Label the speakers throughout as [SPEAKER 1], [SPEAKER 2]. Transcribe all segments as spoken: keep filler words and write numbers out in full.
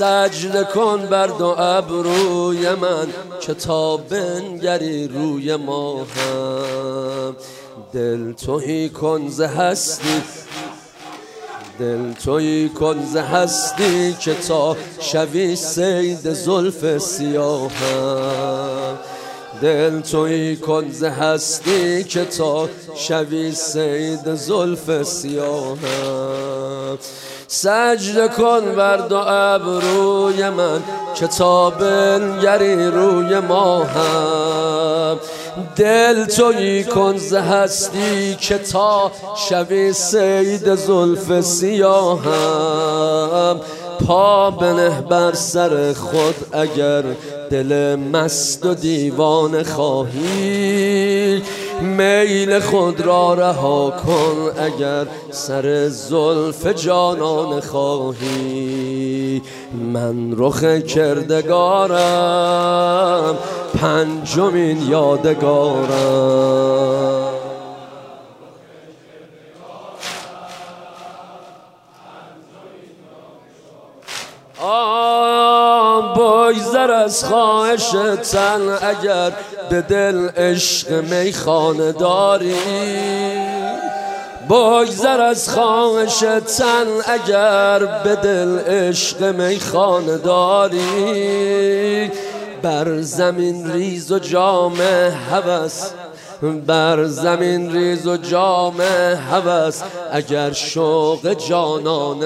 [SPEAKER 1] سجده کن بر دو ابروی من که تا بنگری روی ما هم. دل تویی کن ز هستی، دل تویی کن ز هستی که تا شوی صید زلف سیاهم. دل تویی کن ز هستی که تا شوی صید زلف سیاهم. سجده کن بر دو ابروی من که تا بنگری روی ما هم. دل تویی کن ز هستی که تا شوی صید زلف سیاهم. پا بنه بر سر خود اگر دل مست و دیوانه خواهی، میل خود را رها کن اگر سر زلف جانانه خواهی. من رخ کردگارم پنجمین یادگارم. آه بگذر از خواهش تن اگر به دل عشق میخانه داری. بگذر از خواهش تن اگر به دل عشق میخانه داری. بر زمین ریز و جام هوس، بر زمین ریز و جام هوس اگر شوق جانانه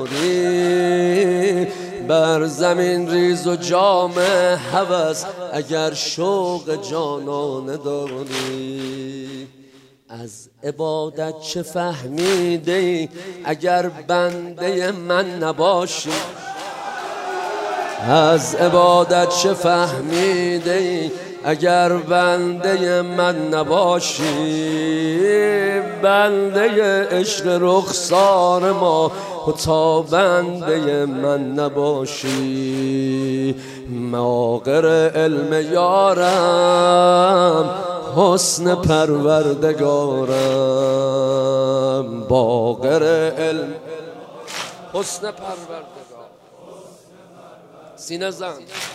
[SPEAKER 1] داری. بر زمین ریز و جام هوس اگر شوق جانانه داری. از عبادت چه فهمیده ای اگر بنده من نباشی؟ از عبادت چه فهمیده ای اگر بنده من نباشی؟ بنده عشق رخسار ما و تا بنده من نباشی. ماغر علم یارم حسن پروردگارم. باغر علم حسن پروردگار. سینه زن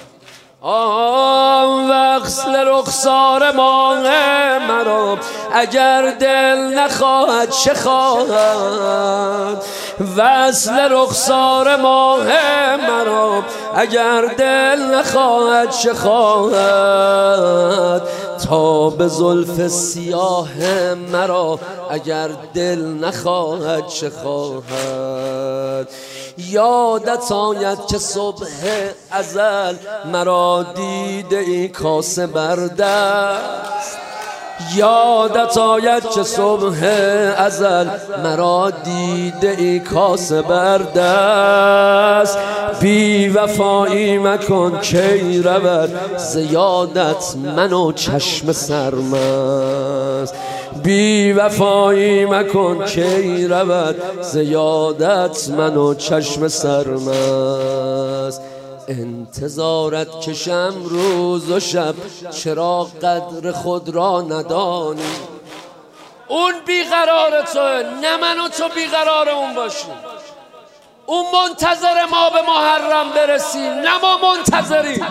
[SPEAKER 1] آه وصل رخسار ماه مرا اگر دل نخواهد چه خواهد؟ وصل رخسار ماه مرا اگر دل نخواهد چه خواهد؟ تا به زلف سیاه مرا اگر دل نخواهد چه خواهد؟ یادت آید که صبح ازل مرا دیده ای کاسه بر دست. یادت آید که صبح ازل مرا دیده ای کاسه بر دست. بی وفایی مکن کی رود زیادت من و چشم سرمست. بی وفایی مکن کی رود زیادت من و چشم سرمست. انتظارت کشم روز و شب چرا قدر خود را ندانی؟ اون بیقرار توه نه من و تو بیقرار اون باشیم. اون منتظر ما به محرم برسیم نه ما منتظریم.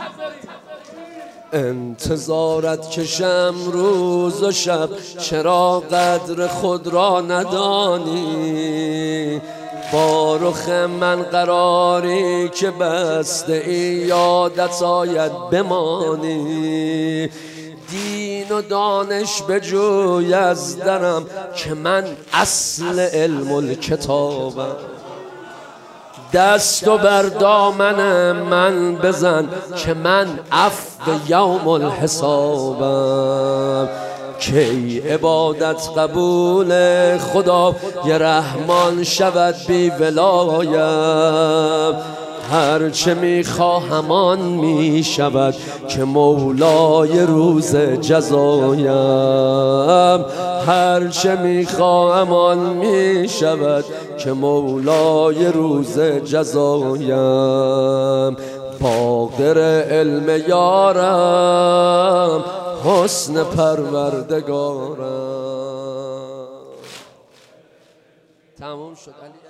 [SPEAKER 1] انتظارت کشم روز و شب چرا قدر خود را ندانی؟ با رخ من قراری که بسته ای یادت آید بمانی. دین و دانش بجوی از درم که من اصل علم الکتابم. دست و بر دامن من بزن که من عفو یوم الحسابم. کی عبادت قبول خدا ی رحمان شود بی ولایم. هرچه میخواهم آن میشود که مولای روز جزایم. هرچه میخواهم آن میشود که مولای روز جزایم. باقر علم یارم حسن پروردگارم. تموم شد علی.